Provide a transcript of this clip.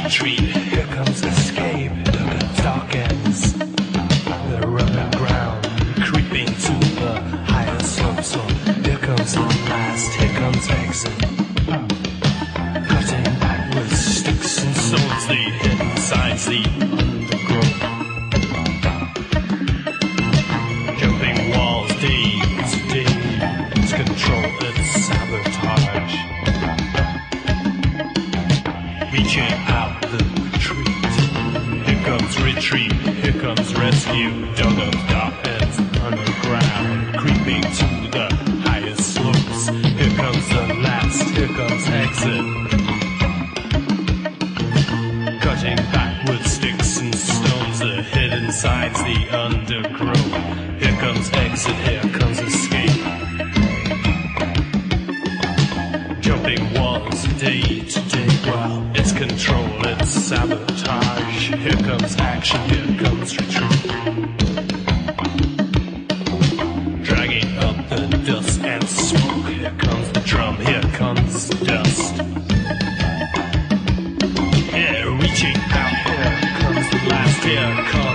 retreat. Here comes escape. The dark ends. The rugged ground creeping to the higher slopes. So here comes the last. Here comes exit. Cutting backwards, sticks and stones. The hidden signs, the undergrowth. Jumping walls, day to day. It's control, it's sabotage. Reaching out the retreat. Here comes retreat, here comes rescue. Dug up dark ends underground, creeping to the highest slopes. Here comes the last, here comes exit. Cutting backwards, sticks and stones. The hidden signs, the undergrowth. Here comes exit, here comes escape. Jumping walls day to day. Well, it's control, it's sabotage. Here comes action, here comes retreat. Dragging up the dust and smoke. Here comes the drum, here comes dust. Yeah, reaching out, here comes the last, here comes